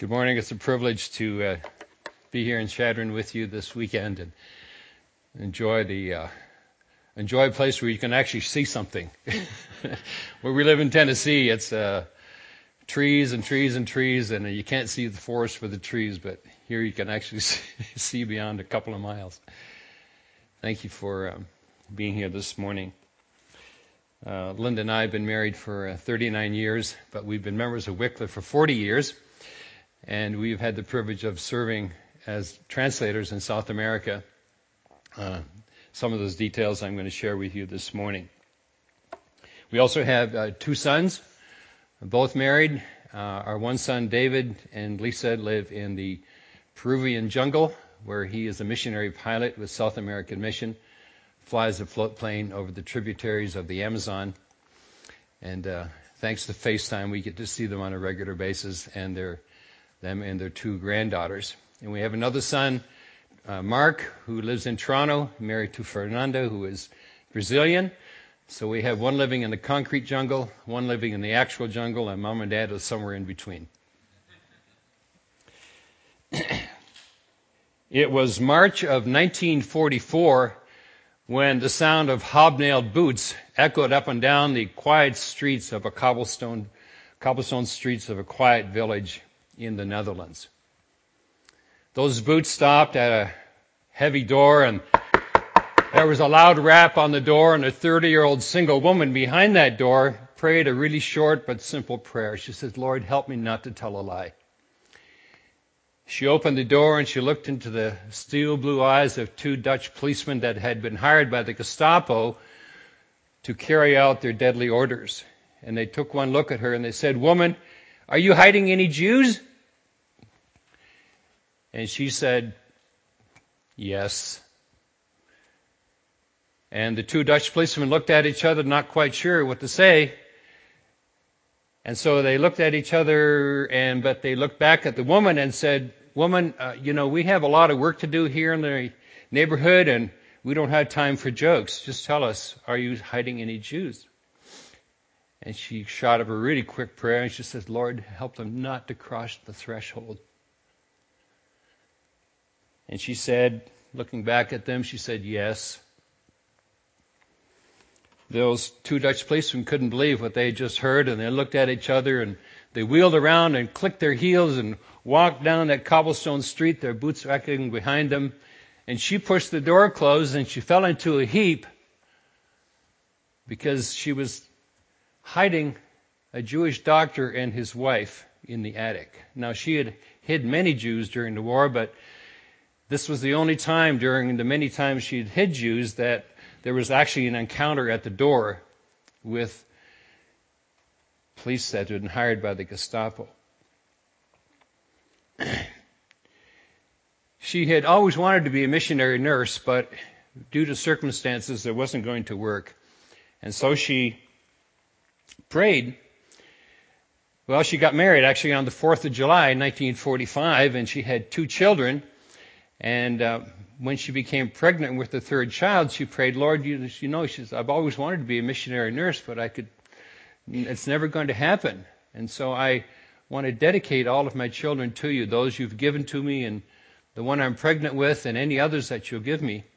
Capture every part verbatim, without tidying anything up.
Good morning. It's a privilege to uh, be here in Chadron with you this weekend and enjoy the uh, enjoy a place where you can actually see something. Where we live in Tennessee, it's uh, trees and trees and trees, and you can't see the forest for the trees, but here you can actually see beyond a couple of miles. Thank you for um, being here this morning. Uh, Linda and I have been married for uh, thirty-nine years, but we've been members of Wycliffe for forty years. And we've had the privilege of serving as translators in South America. Uh, some of those details I'm going to share with you this morning. We also have uh, two sons, both married. Uh, our one son, David, and Lisa live in the Peruvian jungle, where he is a missionary pilot with South American Mission, flies a float plane over the tributaries of the Amazon. And uh, thanks to FaceTime, we get to see them on a regular basis, and they're them and their two granddaughters. And we have another son, uh, Mark, who lives in Toronto, married to Fernanda, who is Brazilian. So we have one living in the concrete jungle, one living in the actual jungle, and mom and dad are somewhere in between. It was March of nineteen forty-four when the sound of hobnailed boots echoed up and down the quiet streets of a cobblestone, cobblestone streets of a quiet village in the Netherlands. Those boots stopped at a heavy door, and there was a loud rap on the door, and a thirty-year-old single woman behind that door prayed a really short but simple prayer. She said, "Lord, help me not to tell a lie." She opened the door and she looked into the steel blue eyes of two Dutch policemen that had been hired by the Gestapo to carry out their deadly orders. And they took one look at her and they said, "Woman, are you hiding any Jews?" And she said, "Yes." And the two Dutch policemen looked at each other, not quite sure what to say. And so they looked at each other, and but they looked back at the woman and said, "Woman, uh, you know, we have a lot of work to do here in the neighborhood, and we don't have time for jokes. Just tell us, are you hiding any Jews?" And she shot up a really quick prayer, and she says, "Lord, help them not to cross the threshold." And she said, looking back at them, she said, "Yes." Those two Dutch policemen couldn't believe what they had just heard, and they looked at each other, and they wheeled around and clicked their heels and walked down that cobblestone street, their boots echoing behind them. And she pushed the door closed, and she fell into a heap because she was hiding a Jewish doctor and his wife in the attic. Now, she had hid many Jews during the war, but this was the only time during the many times she had hid Jews that there was actually an encounter at the door with police that had been hired by the Gestapo. She had always wanted to be a missionary nurse, but due to circumstances, it wasn't going to work. And so she prayed. Well, she got married actually on the fourth of July, nineteen forty-five, and she had two children. And uh, when she became pregnant with the third child, she prayed, "Lord, you, you know, she says, I've always wanted to be a missionary nurse, but I could, it's never going to happen. And so I want to dedicate all of my children to you, those you've given to me, and the one I'm pregnant with, and any others that you'll give me."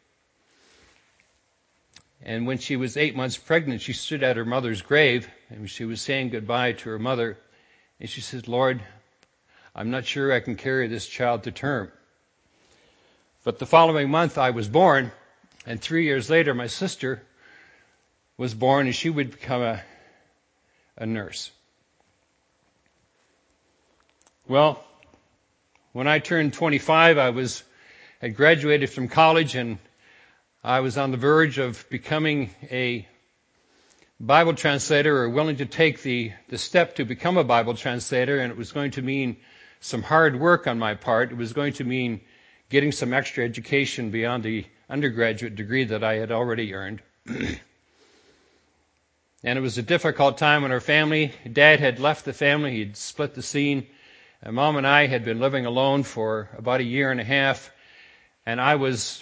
And when she was eight months pregnant, she stood at her mother's grave, and she was saying goodbye to her mother. And she said, "Lord, I'm not sure I can carry this child to term." But the following month I was born, and three years later my sister was born, and she would become a, a nurse. Well, when I turned twenty-five, I was had graduated from college, and I was on the verge of becoming a Bible translator, or willing to take the, the step to become a Bible translator, and it was going to mean some hard work on my part. It was going to mean getting some extra education beyond the undergraduate degree that I had already earned. And it was a difficult time in our family. Dad had left the family. He'd split the scene. And Mom and I had been living alone for about a year and a half. And I was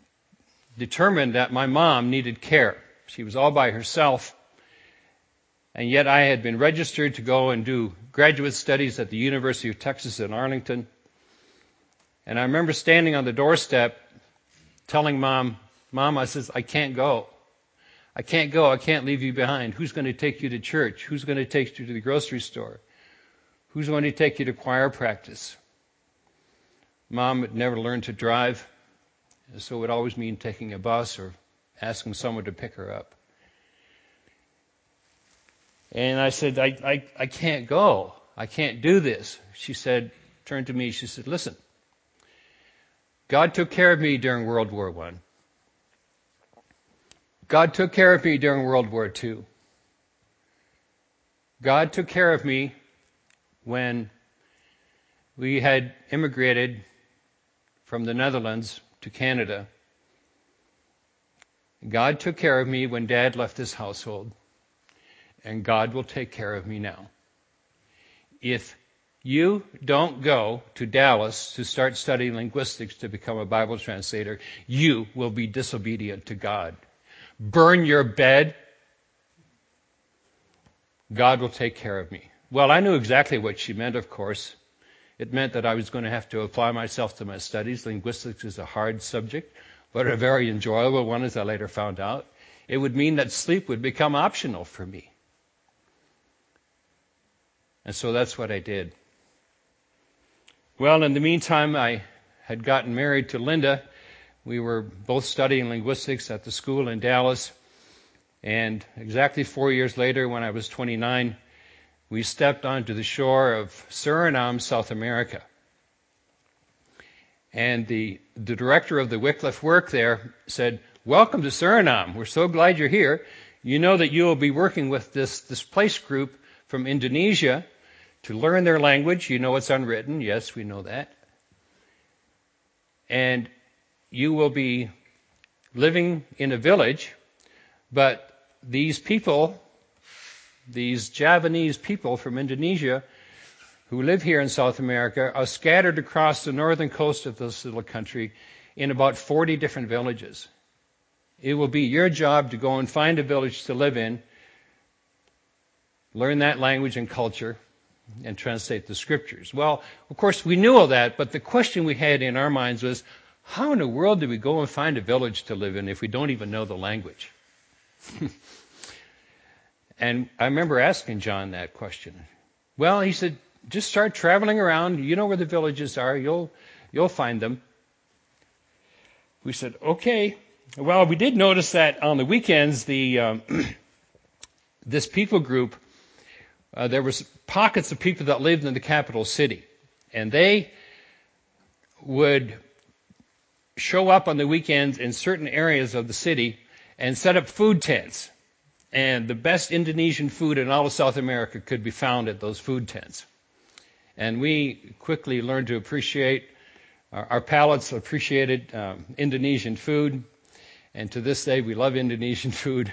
determined that my mom needed care. She was all by herself. And yet I had been registered to go and do graduate studies at the University of Texas at Arlington. And I remember standing on the doorstep telling Mom, Mom, I says, I can't go. I can't go. I can't leave you behind. Who's going to take you to church? Who's going to take you to the grocery store? Who's going to take you to choir practice? Mom had never learned to drive, so it would always mean taking a bus or asking someone to pick her up. And I said, I, I, I can't go. I can't do this. She said, turned to me, she said, listen, God took care of me during World War One. God took care of me during World War Two. God took care of me when we had immigrated from the Netherlands to Canada. God took care of me when Dad left this household, and God will take care of me now. If you don't go to Dallas to start studying linguistics to become a Bible translator, you will be disobedient to God. Burn your bed. God will take care of me. Well, I knew exactly what she meant, of course. It meant that I was going to have to apply myself to my studies. Linguistics is a hard subject, but a very enjoyable one, as I later found out. It would mean that sleep would become optional for me. And so that's what I did. Well, in the meantime, I had gotten married to Linda. We were both studying linguistics at the school in Dallas. And exactly four years later, when I was twenty-nine, we stepped onto the shore of Suriname, South America. And the, the director of the Wycliffe work there said, welcome to Suriname. We're so glad you're here. You know that you will be working with this displaced group from Indonesia to learn their language. You know it's unwritten. Yes, we know that. And you will be living in a village, but these people, these Javanese people from Indonesia who live here in South America are scattered across the northern coast of this little country in about forty different villages. It will be your job to go and find a village to live in, learn that language and culture, and translate the scriptures. Well, of course, we knew all that, but the question we had in our minds was, how in the world do we go and find a village to live in if we don't even know the language? And I remember asking John that question. Well, he said, just start traveling around. You know where the villages are. You'll, you'll find them. We said, okay. Well, we did notice that on the weekends, the um, this people group, uh, there was pockets of people that lived in the capital city. And they would show up on the weekends in certain areas of the city and set up food tents. And the best Indonesian food in all of South America could be found at those food tents. And we quickly learned to appreciate, our, our palates appreciated um, Indonesian food. And to this day, we love Indonesian food.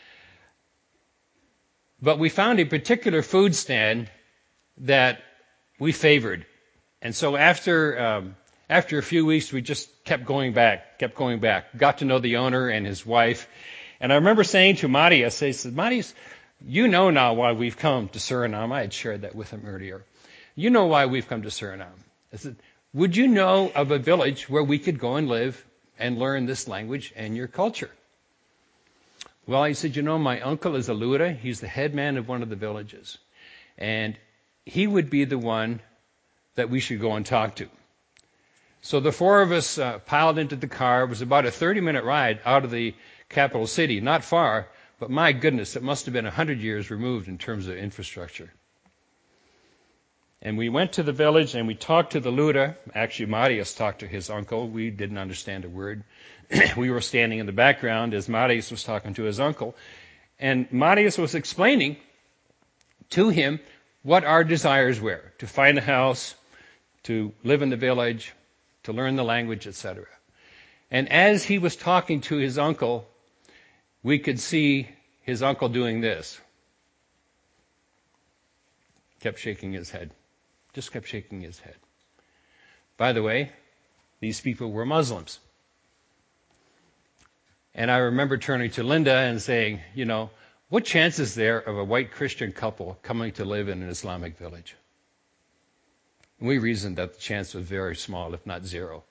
But we found a particular food stand that we favored. And so after um, after a few weeks, we just kept going back, kept going back. Got to know the owner and his wife. And I remember saying to Marius, I said, Marius, you know now why we've come to Suriname. I had shared that with him earlier. You know why we've come to Suriname. I said, would you know of a village where we could go and live and learn this language and your culture? Well, he said, you know, my uncle is a Lura. He's the head man of one of the villages. And he would be the one that we should go and talk to. So the four of us uh, piled into the car. It was about a thirty-minute ride out of the capital city, not far, but my goodness, it must have been one hundred years removed in terms of infrastructure. And we went to the village and we talked to the Lura. Actually, Marius talked to his uncle. We didn't understand a word. We were standing in the background as Marius was talking to his uncle. And Marius was explaining to him what our desires were, to find a house, to live in the village, to learn the language, et cetera. And as he was talking to his uncle, we could see his uncle doing this. Kept shaking his head. Just kept shaking his head. By the way, these people were Muslims. And I remember turning to Linda and saying, you know, What chance is there of a white Christian couple coming to live in an Islamic village? And we reasoned that the chance was very small, if not zero.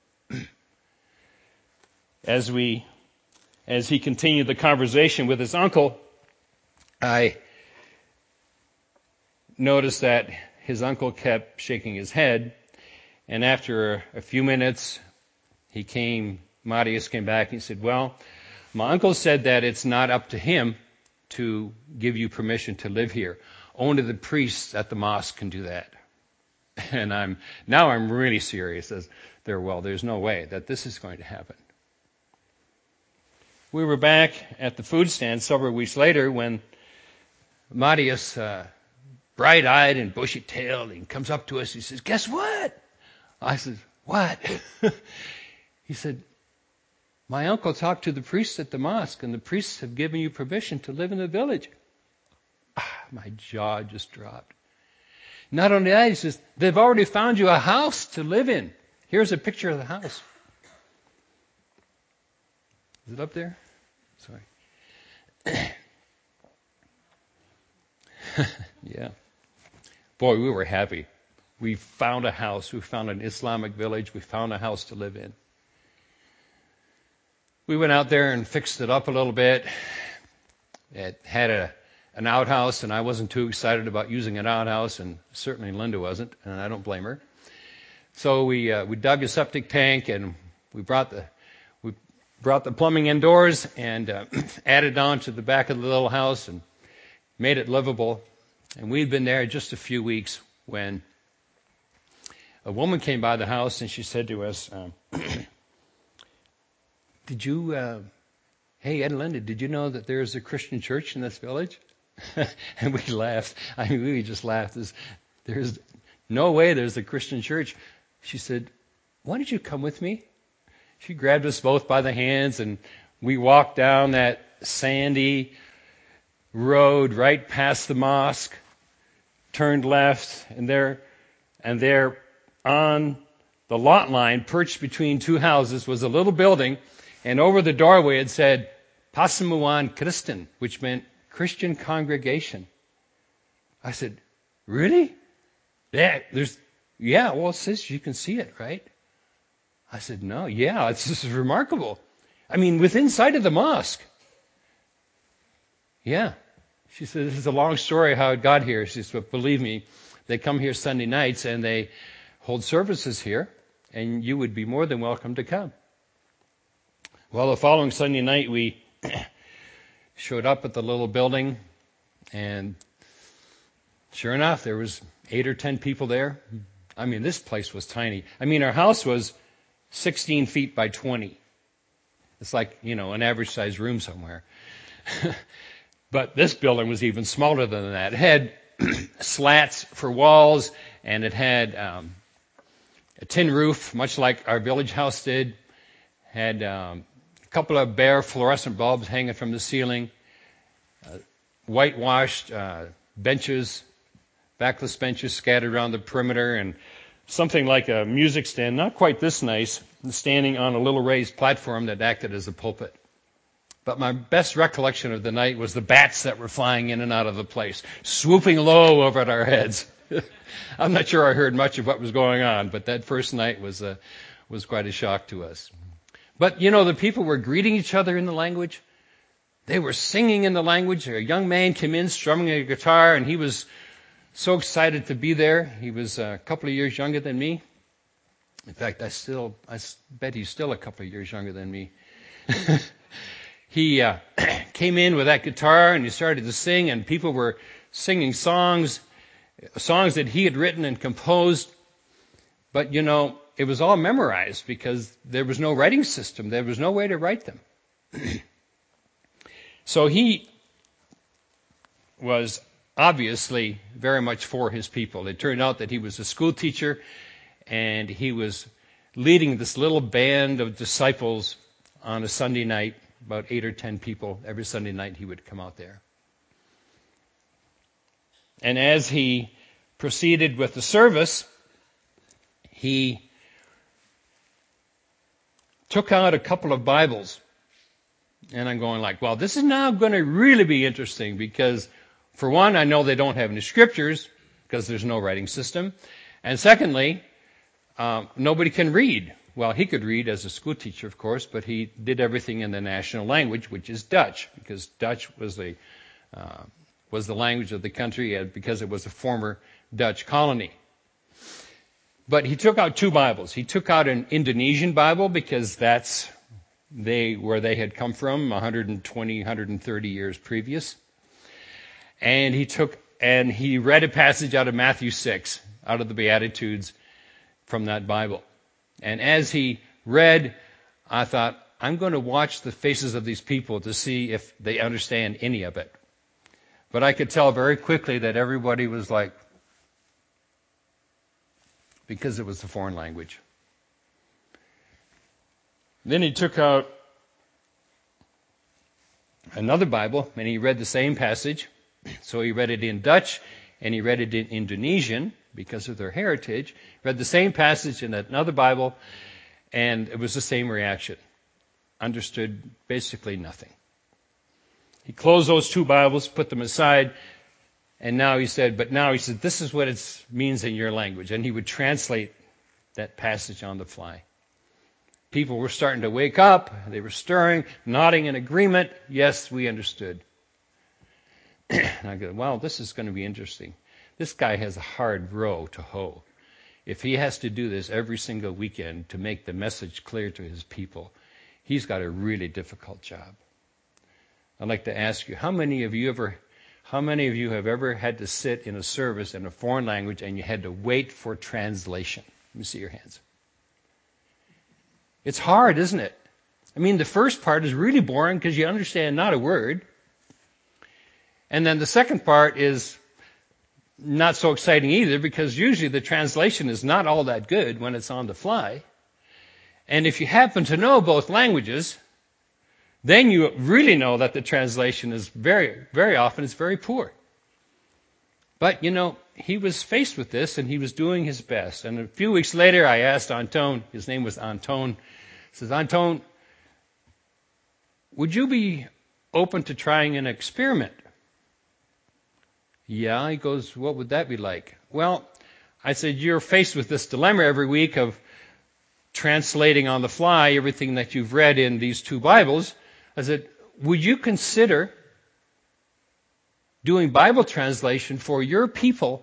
As we, as he continued the conversation with his uncle, I noticed that his uncle kept shaking his head, and after a few minutes, he came, Marius came back and he said, well, my uncle said that it's not up to him to give you permission to live here. Only the priests at the mosque can do that. And I'm, now I'm really serious as there, well, there's no way that this is going to happen. We were back at the food stand several weeks later when Marius, uh, bright-eyed and bushy-tailed, he comes up to us, he says, guess what? I said, what? He said, my uncle talked to the priests at the mosque, and the priests have given you permission to live in the village. Ah, my jaw just dropped. Not only that, he says, they've already found you a house to live in. Here's a picture of the house. Is it up there? Sorry. Yeah. Boy, we were happy. We found a house. We found an Islamic village. We found a house to live in. We went out there and fixed it up a little bit. It had a an outhouse, and I wasn't too excited about using an outhouse, and certainly Linda wasn't, and I don't blame her. So we uh, we dug a septic tank, and we brought the we brought the plumbing indoors and uh, added on to the back of the little house and made it livable. And we'd been there just a few weeks when a woman came by the house, and she said to us, um, did you, uh, hey, Ed and Linda, did you know that there's a Christian church in this village? And we laughed. I mean, we just laughed. There's, there's no way there's a Christian church. She said, why don't you come with me? She grabbed us both by the hands, and we walked down that sandy road right past the mosque, turned left, and there, and there on the lot line, perched between two houses, was a little building, and over the doorway it said, Pasamuan Christen, which meant Christian congregation. I said, really? Yeah, there's, yeah, well, it says you can see it, right? I said, no, yeah, it's this is remarkable. I mean, within sight of the mosque. Yeah. She said, this is a long story how it got here. She said, but believe me, they come here Sunday nights and they hold services here, and you would be more than welcome to come. Well, the following Sunday night, we showed up at the little building, and sure enough, there was eight or ten people there. I mean, this place was tiny. I mean, our house was sixteen feet by twenty. It's like, you know, an average-sized room somewhere. But this building was even smaller than that. It had slats for walls, and it had um, a tin roof, much like our village house did. Had um, a couple of bare fluorescent bulbs hanging from the ceiling, uh, whitewashed uh, benches, backless benches scattered around the perimeter, and something like a music stand, not quite this nice, standing on a little raised platform that acted as a pulpit. But my best recollection of the night was the bats that were flying in and out of the place, swooping low over at our heads. I'm not sure I heard much of what was going on, but that first night was uh, was quite a shock to us. But, you know, the people were greeting each other in the language. They were singing in the language. A young man came in strumming a guitar, and he was so excited to be there. He was a couple of years younger than me. In fact, I still, I bet he's still a couple of years younger than me. He uh, came in with that guitar, and he started to sing, and people were singing songs, songs that he had written and composed. But, you know, it was all memorized because there was no writing system. There was no way to write them. So he was obviously very much for his people. It turned out that he was a school teacher, and he was leading this little band of disciples on a Sunday night, about eight or ten people. Every Sunday night he would come out there. And as he proceeded with the service, he took out a couple of Bibles, And I'm going like, well, this is now going to really be interesting because, for one, I know they don't have any scriptures because there's no writing system. And secondly, um, nobody can read. Well, he could read as a school teacher, of course, but he did everything in the national language, which is Dutch, because Dutch was the uh, was the language of the country, uh, because it was a former Dutch colony. But he took out two Bibles. He took out an Indonesian Bible because that's they where they had come from one hundred twenty, one hundred thirty years previous. And he took and he read a passage out of Matthew six, out of the Beatitudes, from that Bible. And as he read, I thought, I'm going to watch the faces of these people to see if they understand any of it. But I could tell very quickly that everybody was like, because it was a foreign language. Then he took out another Bible and he read the same passage. So he read it in Dutch and he read it in Indonesian because of their heritage. Read the same passage in another Bible and it was the same reaction. Understood basically nothing. He closed those two Bibles, put them aside, and now he said, but now he said, this is what it means in your language. And he would translate that passage on the fly. People were starting to wake up. They were stirring, nodding in agreement. Yes, we understood. And I go, well, this is going to be interesting. This guy has a hard row to hoe. If he has to do this every single weekend to make the message clear to his people, he's got a really difficult job. I'd like to ask you, how many of you ever, how many of you have ever had to sit in a service in a foreign language and you had to wait for translation? Let me see your hands. It's hard, isn't it? I mean, the first part is really boring because you understand not a word. And then the second part is not so exciting either because usually the translation is not all that good when it's on the fly. And if you happen to know both languages, then you really know that the translation is very, very often it's very poor. But, you know, he was faced with this and he was doing his best. And a few weeks later, I asked Anton, his name was Anton, I says, Anton, would you be open to trying an experiment? Yeah, he goes, what would that be like? Well, I said, you're faced with this dilemma every week of translating on the fly everything that you've read in these two Bibles. I said, would you consider doing Bible translation for your people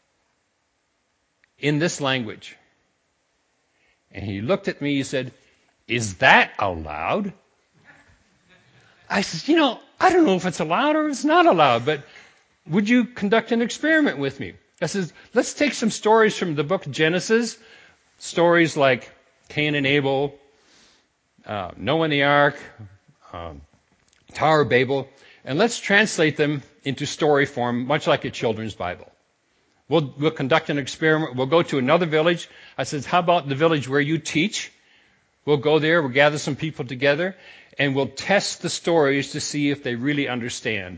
in this language? And he looked at me, he said, is that allowed? I said, you know, I don't know if it's allowed or it's not allowed, but would you conduct an experiment with me? I said, let's take some stories from the book of Genesis, stories like Cain and Abel, uh, Noah and the Ark, um, Tower of Babel, and let's translate them into story form, much like a children's Bible. We'll, we'll conduct an experiment. We'll go to another village. I said, how about the village where you teach? We'll go there. We'll gather some people together, and we'll test the stories to see if they really understand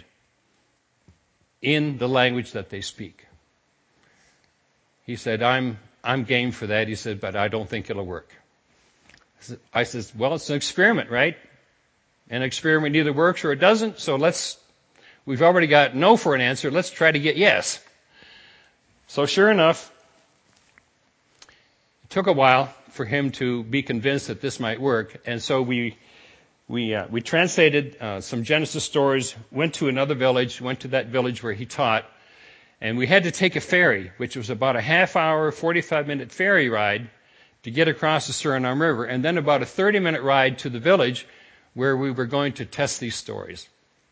in the language that they speak. He said, I'm I'm game for that. He said, but I don't think it'll work. I said, well, it's an experiment, right? An experiment either works or it doesn't, so let's, we've already got no for an answer, let's try to get yes. So sure enough, it took a while for him to be convinced that this might work, and so we we uh, we translated uh, some Genesis stories, went to another village, went to that village where he taught, and we had to take a ferry, which was about a half hour, forty-five minute ferry ride to get across the Suriname River, and then about a thirty minute ride to the village where we were going to test these stories.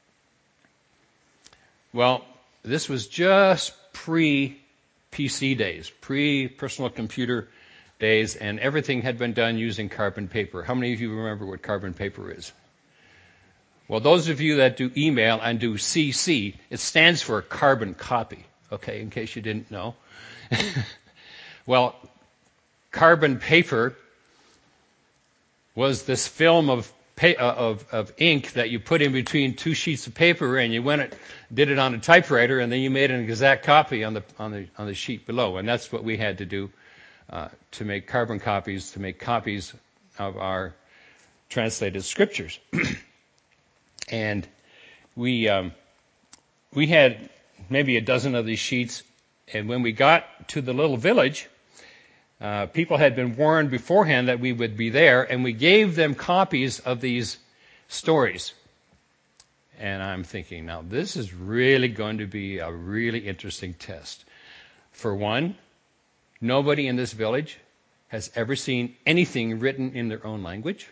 Well, this was just pre-P C days, pre-personal computer days, and everything had been done using carbon paper. How many of you remember what carbon paper is? Well, those of you that do email and do C C, it stands for carbon copy, okay, in case you didn't know. Well, carbon paper was this film of Pa- of, of ink that you put in between two sheets of paper, and you went it, did it on a typewriter, and then you made an exact copy on the on the on the sheet below. And that's what we had to do uh, to make carbon copies, to make copies of our translated scriptures. And we um, we had maybe a dozen of these sheets. And when we got to the little village, uh, people had been warned beforehand that we would be there, and we gave them copies of these stories. And I'm thinking, now this is really going to be a really interesting test. For one, nobody in this village has ever seen anything written in their own language.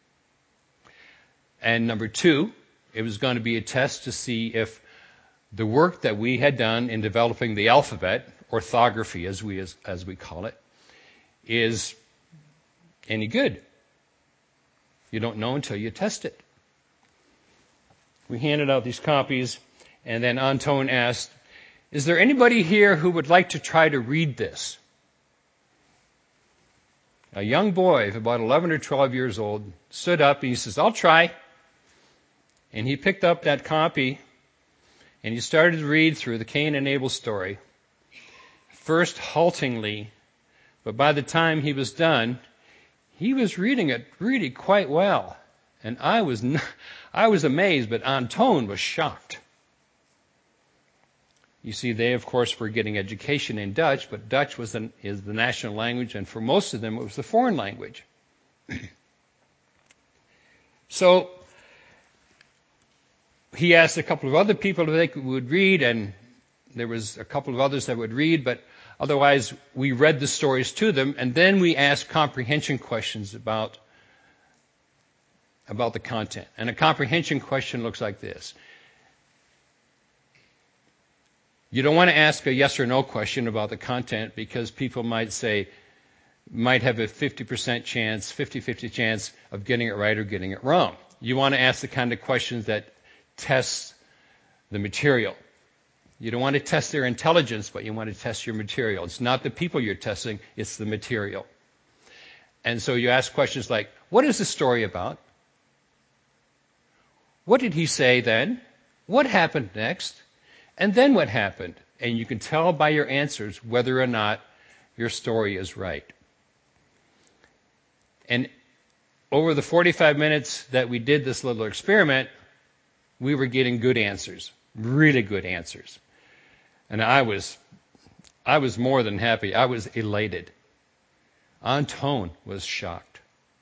And number two, it was going to be a test to see if the work that we had done in developing the alphabet, orthography as we as, as we call it, is any good. You don't know until you test it. We handed out these copies, and then Anton asked, is there anybody here who would like to try to read this? A young boy of about eleven or twelve years old stood up and he says, I'll try. And he picked up that copy and he started to read through the Cain and Abel story, first haltingly, but by the time he was done, he was reading it really quite well. And I was not, I was amazed, but Anton was shocked. You see, they, of course, were getting education in Dutch, but Dutch was an, is the national language, and for most of them, it was the foreign language. So he asked a couple of other people if they could, would read, and there was a couple of others that would read, but otherwise we read the stories to them, and then we asked comprehension questions about, about the content. And a comprehension question looks like this. You don't want to ask a yes or no question about the content because people might say, might have a fifty percent chance, fifty-fifty chance of getting it right or getting it wrong. You want to ask the kind of questions that test the material. You don't want to test their intelligence, but you want to test your material. It's not the people you're testing, it's the material. And so you ask questions like, what is the story about? What did he say then? What happened next? And then what happened? And you can tell by your answers whether or not your story is right. And over the forty-five minutes that we did this little experiment, we were getting good answers, really good answers. And I was, I was more than happy. I was elated. Anton was shocked.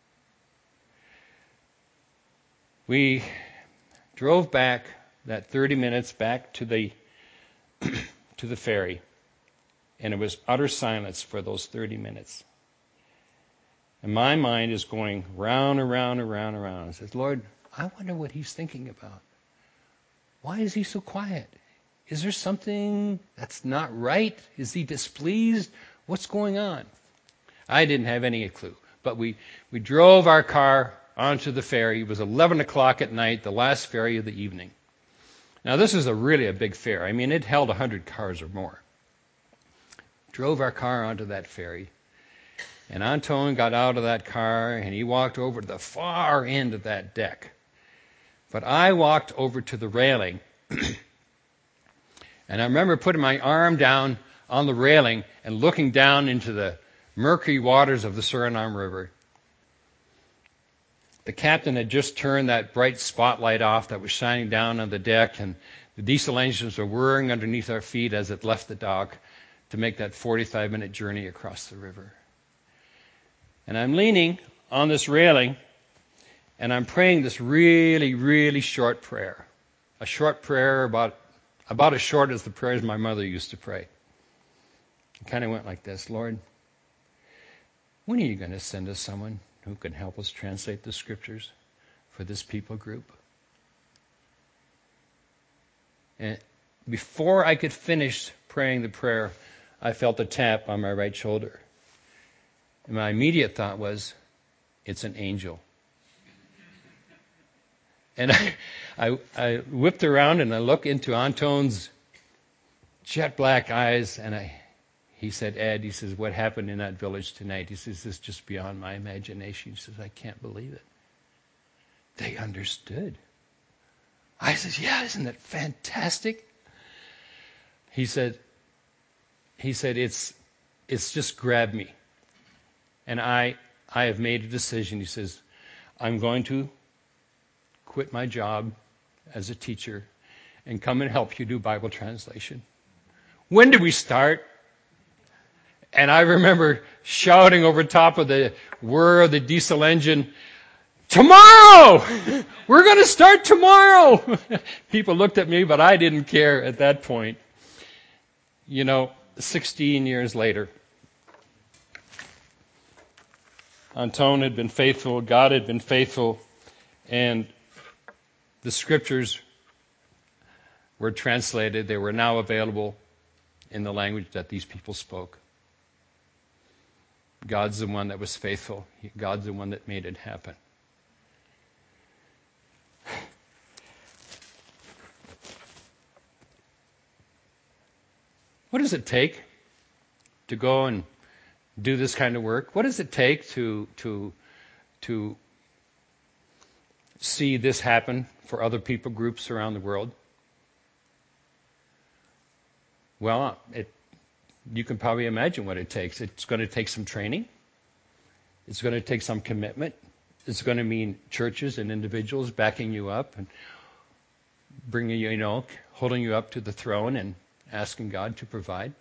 We drove back that thirty minutes back to the to the ferry, and it was utter silence for those thirty minutes. And my mind is going round and round and round and round. I says, Lord, I wonder what he's thinking about. Why is he so quiet? Is there something that's not right? Is he displeased? What's going on? I didn't have any clue. But we, we drove our car onto the ferry. It was eleven o'clock at night, the last ferry of the evening. Now, this is a really a big fair. I mean, it held one hundred cars or more. Drove our car onto that ferry. And Anton got out of that car, and he walked over to the far end of that deck. But I walked over to the railing. And I remember putting my arm down on the railing and looking down into the murky waters of the Suriname River. The captain had just turned that bright spotlight off that was shining down on the deck, and the diesel engines were whirring underneath our feet as it left the dock to make that forty-five minute journey across the river. And I'm leaning on this railing, and I'm praying this really, really short prayer. A short prayer about, about as short as the prayers my mother used to pray. It kind of went like this: Lord, when are you going to send us someone who can help us translate the scriptures for this people group? And before I could finish praying the prayer, I felt a tap on my right shoulder. And my immediate thought was, it's an angel. And I, I, I whipped around and I looked into Anton's jet black eyes, and I, he said, Ed, he says, what happened in that village tonight? He says, this is just beyond my imagination. He says, I can't believe it. They understood. I said, yeah, isn't that fantastic? He said, he said, it's, it's just grabbed me. And I, I have made a decision. He says, I'm going to quit my job as a teacher and come and help you do Bible translation. When do we start? And I remember shouting over top of the whir of the diesel engine, tomorrow! We're going to start tomorrow! People looked at me, but I didn't care at that point. You know, sixteen years later, Anton had been faithful, God had been faithful, and the scriptures were translated. They were now available in the language that these people spoke. God's the one that was faithful. God's the one that made it happen. What does it take to go and do this kind of work? What does it take to to to see this happen for other people groups around the world? Well, it, you can probably imagine what it takes. It's going to take some training. It's going to take some commitment. It's going to mean churches and individuals backing you up and bringing you, you know, holding you up to the throne and asking God to provide.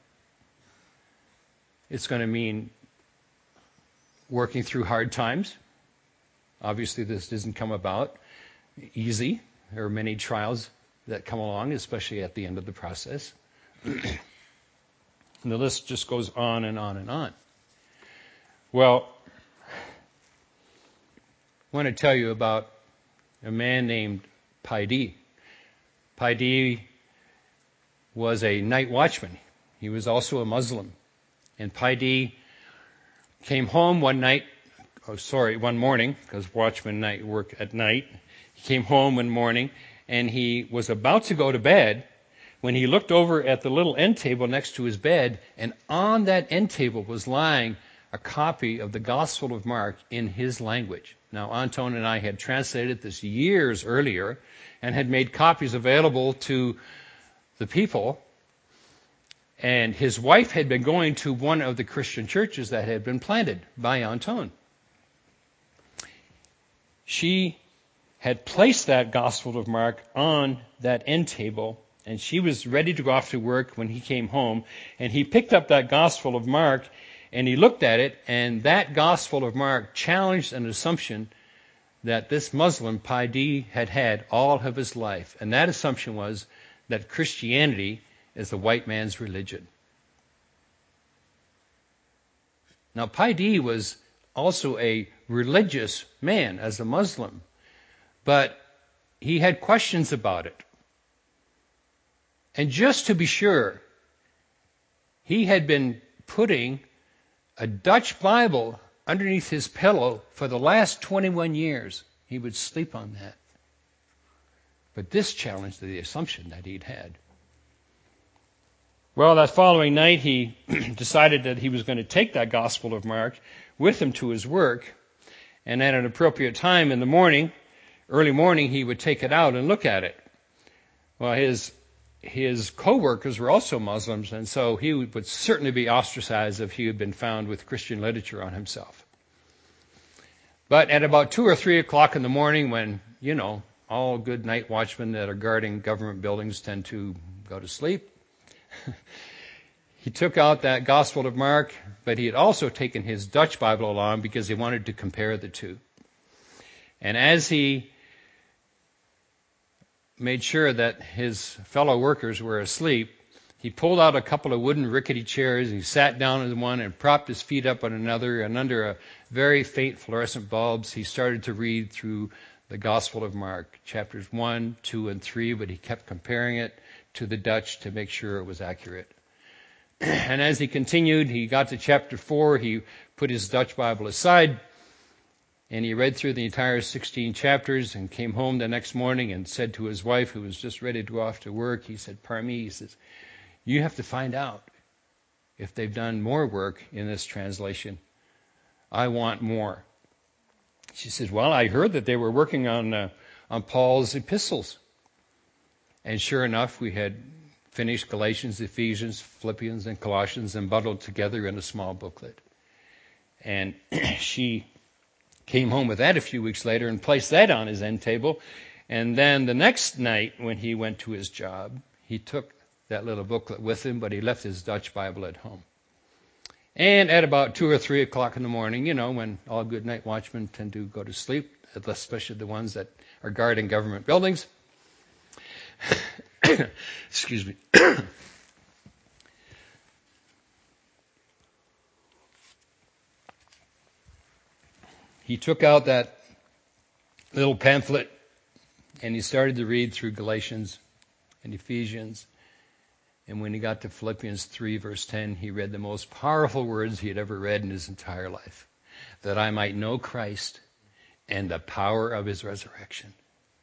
It's going to mean working through hard times. Obviously, this doesn't come about easy. There are many trials that come along, especially at the end of the process. And the list just goes on and on and on. Well, I want to tell you about a man named Paidi. Paidi was a night watchman. He was also a Muslim. And Paidi came home one night, oh sorry, one morning, because watchmen night work at night. He came home one morning and he was about to go to bed when he looked over at the little end table next to his bed, and on that end table was lying a copy of the Gospel of Mark in his language. Now, Anton and I had translated this years earlier and had made copies available to the people. And his wife had been going to one of the Christian churches that had been planted by Anton. She had placed that Gospel of Mark on that end table, and she was ready to go off to work when he came home. And he picked up that Gospel of Mark, and he looked at it, and that Gospel of Mark challenged an assumption that this Muslim, Paidi, had had all of his life. And that assumption was that Christianity is the white man's religion. Now, Paidi was also a religious man as a Muslim, but he had questions about it. And just to be sure, he had been putting a Dutch Bible underneath his pillow for the last twenty-one years. He would sleep on that. But this challenged the assumption that he'd had. Well, that following night, he decided that he was going to take that Gospel of Mark with him to his work. And at an appropriate time in the morning, early morning, he would take it out and look at it. Well, his his co-workers were also Muslims, and so he would certainly be ostracized if he had been found with Christian literature on himself. But at about two or three o'clock in the morning, when, you know, all good night watchmen that are guarding government buildings tend to go to sleep, he took out that Gospel of Mark, but he had also taken his Dutch Bible along because he wanted to compare the two. And as he made sure that his fellow workers were asleep, he pulled out a couple of wooden rickety chairs, and he sat down in one and propped his feet up on another, and under a very faint fluorescent bulbs, he started to read through the Gospel of Mark, chapters one, two, and three, but he kept comparing it to the Dutch to make sure it was accurate. And as he continued, he got to chapter four, he put his Dutch Bible aside, and he read through the entire sixteen chapters and came home the next morning and said to his wife, who was just ready to go off to work, he said, Parmi, he says, you have to find out if they've done more work in this translation. I want more. She says, well, I heard that they were working on uh, on Paul's epistles. And sure enough, we had finished Galatians, Ephesians, Philippians, and Colossians and bundled together in a small booklet. And she came home with that a few weeks later and placed that on his end table. And then the next night when he went to his job, he took that little booklet with him, but he left his Dutch Bible at home. And at about two or three o'clock in the morning, you know, when all good night watchmen tend to go to sleep, especially the ones that are guarding government buildings, excuse me, he took out that little pamphlet and he started to read through Galatians and Ephesians. And when he got to Philippians three, verse ten, he read the most powerful words he had ever read in his entire life. That I might know Christ and the power of his resurrection.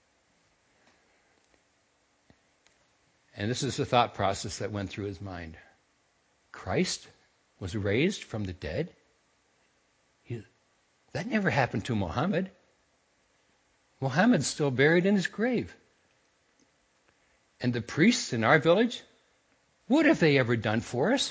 And this is the thought process that went through his mind. Christ was raised from the dead? He, that never happened to Muhammad. Muhammad's still buried in his grave. And the priests in our village, what have they ever done for us?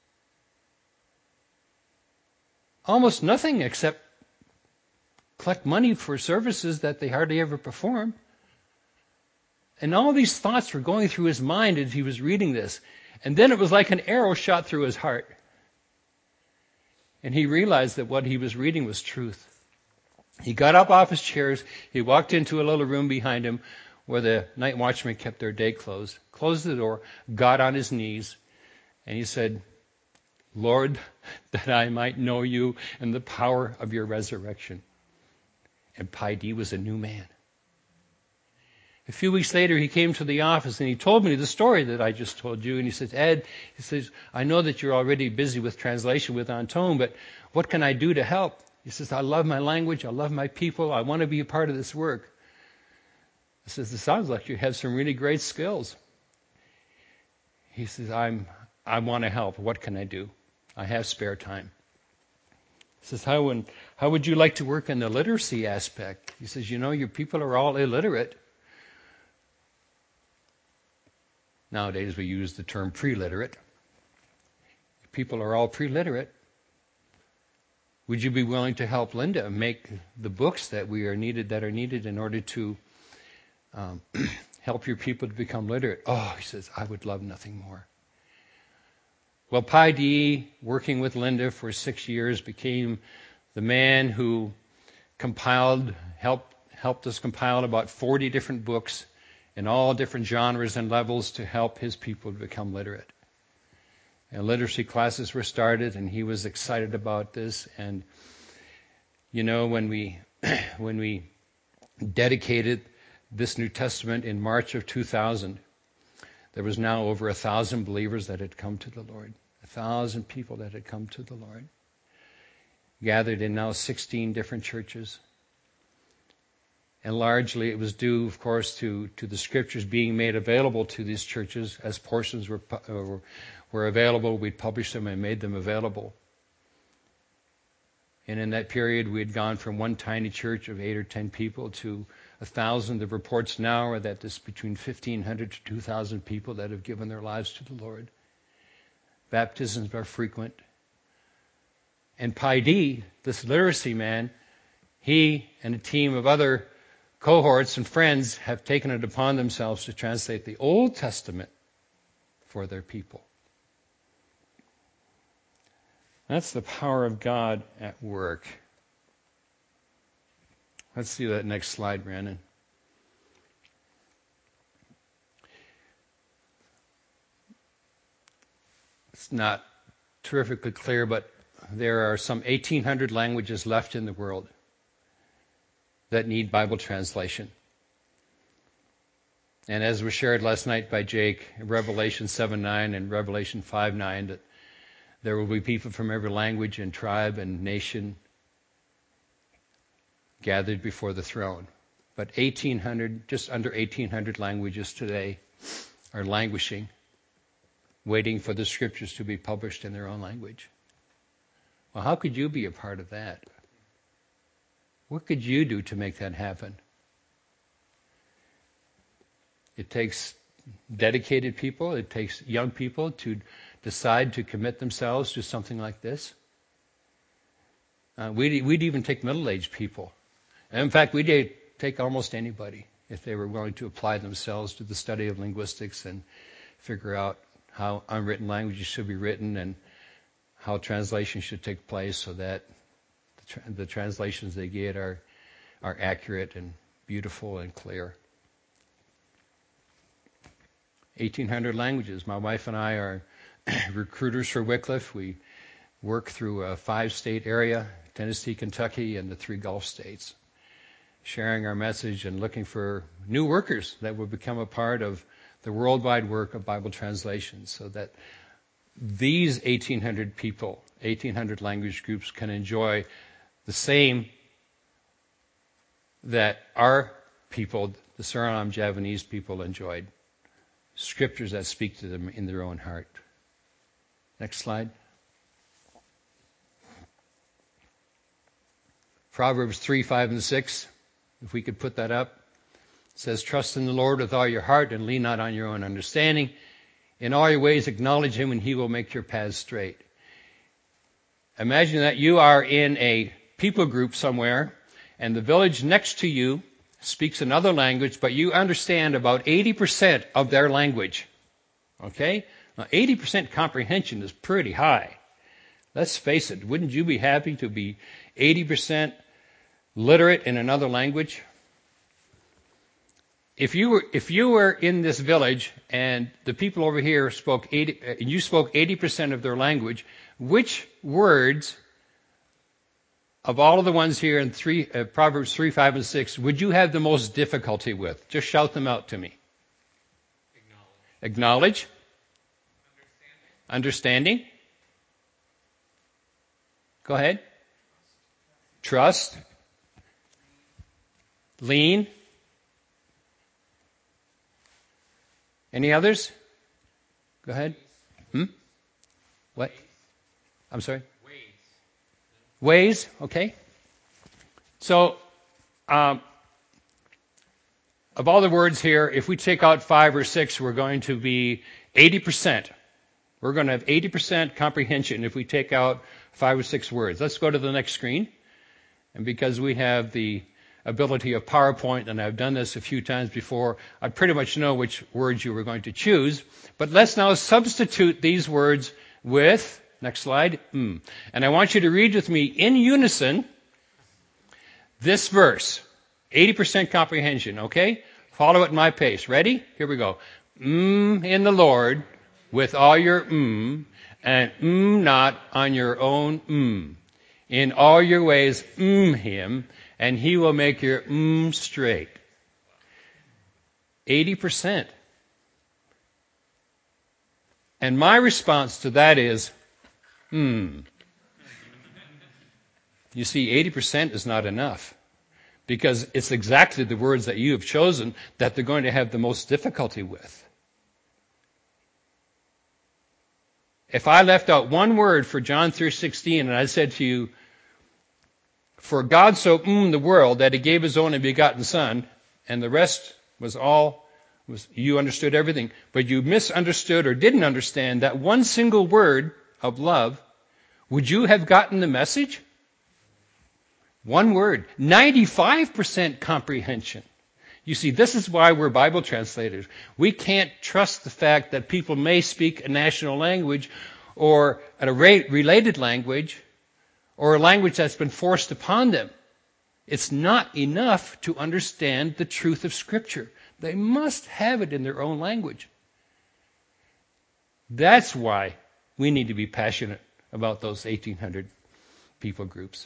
Almost nothing except collect money for services that they hardly ever perform. And all these thoughts were going through his mind as he was reading this. And then it was like an arrow shot through his heart. And he realized that what he was reading was truth. He got up off his chairs. He walked into a little room behind him where the night watchmen kept their day closed, closed the door, got on his knees, and he said, Lord, that I might know you and the power of your resurrection. And Pai Di was a new man. A few weeks later, he came to the office and he told me the story that I just told you. And he says, Ed, he says, I know that you're already busy with translation with Anton, but what can I do to help? He says, I love my language. I love my people. I want to be a part of this work. I says, it sounds like you have some really great skills. He says, I'm, I want to help. What can I do? I have spare time. He says, how, would, how would you like to work in the literacy aspect? He says, you know, your people are all illiterate. Nowadays we use the term pre-literate. People are all pre-literate. Would you be willing to help Linda make the books that we are needed, that are needed in order to um, help your people to become literate? Oh, he says, I would love nothing more. Well, Pai Di, working with Linda for six years, became the man who compiled, helped, helped us compile about forty different books in all different genres and levels to help his people to become literate. And literacy classes were started, and he was excited about this. And you know, when we when we dedicated this New Testament in March of two thousand, there was now over a thousand believers that had come to the Lord. A thousand people that had come to the Lord. Gathered in now sixteen different churches. And largely it was due, of course, to, to the scriptures being made available to these churches. As portions were, were, were available, we'd published them and made them available. And in that period, we had gone from one tiny church of eight or ten people to a thousand. The reports now are that there's between fifteen hundred to two thousand people that have given their lives to the Lord. Baptisms are frequent. And Pai Di, this literacy man, he and a team of other cohorts and friends have taken it upon themselves to translate the Old Testament for their people. That's the power of God at work. Let's see that next slide, Brandon. It's not terrifically clear, but there are some eighteen hundred languages left in the world that need Bible translation. And as was shared last night by Jake, Revelation seven nine and Revelation five nine, that there will be people from every language and tribe and nation gathered before the throne. But eighteen hundred, just under eighteen hundred languages today are languishing, waiting for the scriptures to be published in their own language. Well, how could you be a part of that? What could you do to make that happen? It takes dedicated people. It takes young people to decide to commit themselves to something like this. Uh, we'd, we'd even take middle-aged people. And in fact, we'd take almost anybody. if they were willing to apply themselves to the study of linguistics and figure out how unwritten languages should be written and how translation should take place so that the, tra- the translations they get are, are accurate and beautiful and clear. eighteen hundred languages. My wife and I are recruiters for Wycliffe. We work through a five-state area, Tennessee, Kentucky, and the three Gulf states, sharing our message and looking for new workers that will become a part of the worldwide work of Bible translation so that these eighteen hundred people, eighteen hundred language groups can enjoy the same that our people, the Suriname Javanese people, enjoyed. Scriptures that speak to them in their own heart. Next slide. Proverbs three, five, and six, if we could put that up. It says, trust in the Lord with all your heart and lean not on your own understanding. In all your ways acknowledge him and he will make your paths straight. Imagine that you are in a people group somewhere and the village next to you speaks another language, but you understand about eighty percent of their language. Okay? Now, eighty percent comprehension is pretty high. Let's face it, wouldn't you be happy to be eighty percent literate in another language? If you were if you were in this village and the people over here spoke eighty, and you spoke eighty percent of their language, which words of all of the ones here in three, uh, Proverbs three, five, and six, would you have the most difficulty with? Just shout them out to me. Acknowledge. Acknowledge. Understanding. Understanding. Go ahead. Trust. Lean. Any others? Go ahead. Hmm? What? I'm sorry? Ways, okay. So, um, of all the words here, if we take out five or six, we're going to be eighty percent. We're going to have eighty percent comprehension if we take out five or six words. Let's go to the next screen. And because we have the ability of PowerPoint, and I've done this a few times before, I pretty much know which words you were going to choose. But let's now substitute these words with, next slide, mm. And I want you to read with me in unison this verse. eighty percent comprehension, okay? Follow at my pace. Ready? Here we go. Mm in the Lord with all your mm, and mm not on your own mm. In all your ways mm him, and he will make your mm straight. eighty percent. And my response to that is, Hmm. You see, eighty percent is not enough because it's exactly the words that you have chosen that they're going to have the most difficulty with. If I left out one word for John three sixteen and I said to you, for God so mm the world that he gave his only begotten son, and the rest was all, was you understood everything, but you misunderstood or didn't understand that one single word of love, would you have gotten the message? One word. ninety-five percent comprehension. You see, this is why we're Bible translators. We can't trust the fact that people may speak a national language or a related language or a language that's been forced upon them. It's not enough to understand the truth of Scripture. They must have it in their own language. That's why we need to be passionate about those eighteen hundred people groups.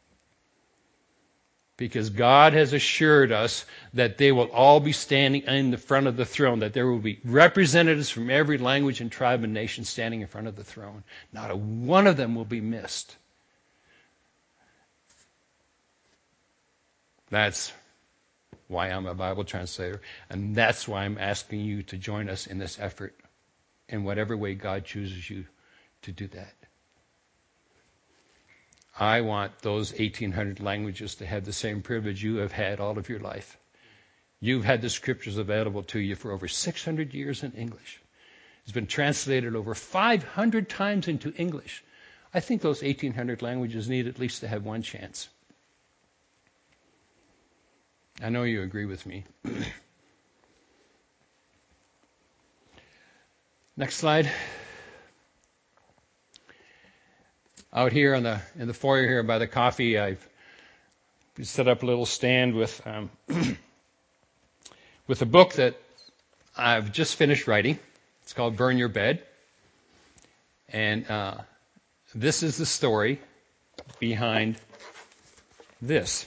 Because God has assured us that they will all be standing in the front of the throne, that there will be representatives from every language and tribe and nation standing in front of the throne. Not a one of them will be missed. That's why I'm a Bible translator, and that's why I'm asking you to join us in this effort in whatever way God chooses you to do that. I want those eighteen hundred languages to have the same privilege you have had all of your life. You've had the Scriptures available to you for over six hundred years in English. It's been translated over five hundred times into English. I think those eighteen hundred languages need at least to have one chance. I know you agree with me. Next slide. Out here on the in the foyer here by the coffee, I've set up a little stand with um, with a book that I've just finished writing. It's called Burn Your Bed, and uh, this is the story behind this.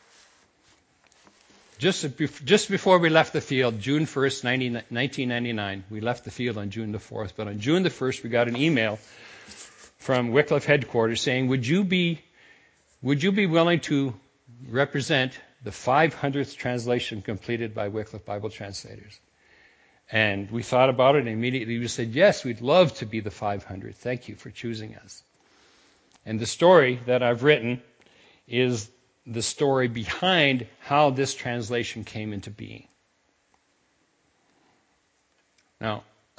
Just just before we left the field, June first, nineteen ninety-nine, we left the field on June the fourth. But on June the first, we got an email from Wycliffe headquarters saying, "Would you be would you be willing to represent the five hundredth translation completed by Wycliffe Bible Translators?" And we thought about it, and immediately we said, "Yes, we'd love to be the five hundredth. Thank you for choosing us." And the story that I've written is the story behind how this translation came into being. Now,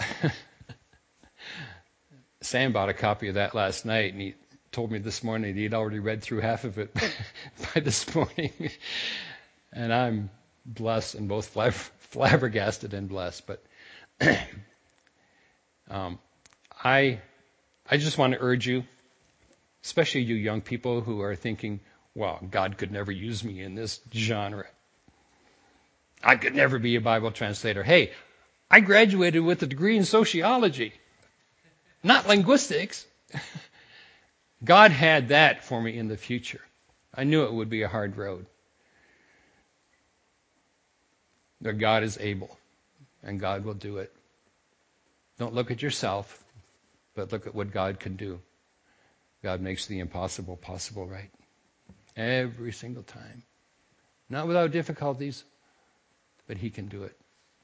Sam bought a copy of that last night, and he told me this morning that he'd already read through half of it by this morning. And I'm blessed and both flab- flabbergasted and blessed. But um, I, I just want to urge you, especially you young people who are thinking, "Well, God could never use me in this genre. I could never be a Bible translator." Hey, I graduated with a degree in sociology, not linguistics. God had that for me in the future. I knew it would be a hard road. But God is able, and God will do it. Don't look at yourself, but look at what God can do. God makes the impossible possible, right? Every single time. Not without difficulties, but He can do it.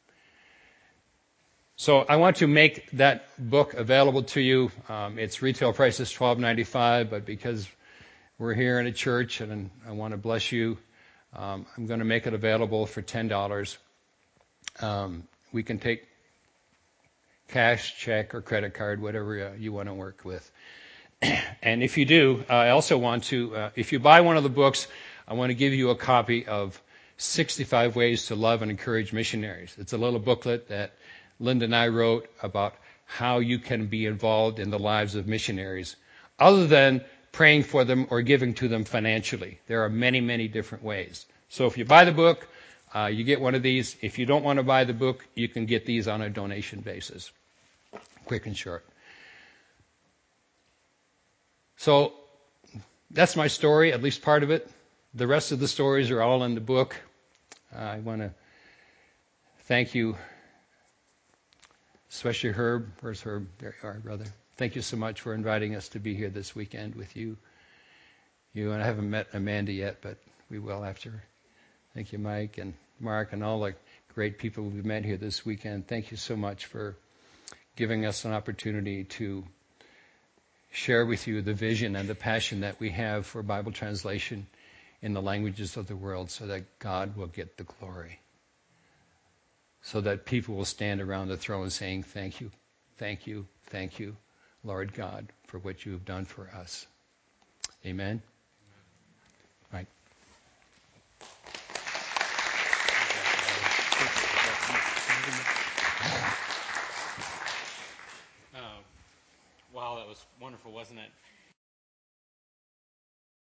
So I want to make that book available to you. Um, its retail price is twelve ninety-five, but because we're here in a church and I want to bless you, um, I'm going to make it available for ten dollars. Um, we can take cash, check, or credit card, whatever uh, you want to work with. And if you do, uh, I also want to, uh, if you buy one of the books, I want to give you a copy of sixty-five Ways to Love and Encourage Missionaries. It's a little booklet that Linda and I wrote about how you can be involved in the lives of missionaries, other than praying for them or giving to them financially. There are many, many different ways. So if you buy the book, uh, you get one of these. If you don't want to buy the book, you can get these on a donation basis. Quick and short. So that's my story, at least part of it. The rest of the stories are all in the book. Uh, I want to thank you, especially Herb. Where's Herb? There you are, brother. Thank you so much for inviting us to be here this weekend with you. You and I haven't met Amanda yet, but we will after. Thank you, Mike and Mark and all the great people we've met here this weekend. Thank you so much for giving us an opportunity to share with you the vision and the passion that we have for Bible translation in the languages of the world so that God will get the glory. So that people will stand around the throne saying, "Thank you, thank you, thank you, Lord God, for what you have done for us." Amen? Right. Uh, wow, that was wonderful, wasn't it?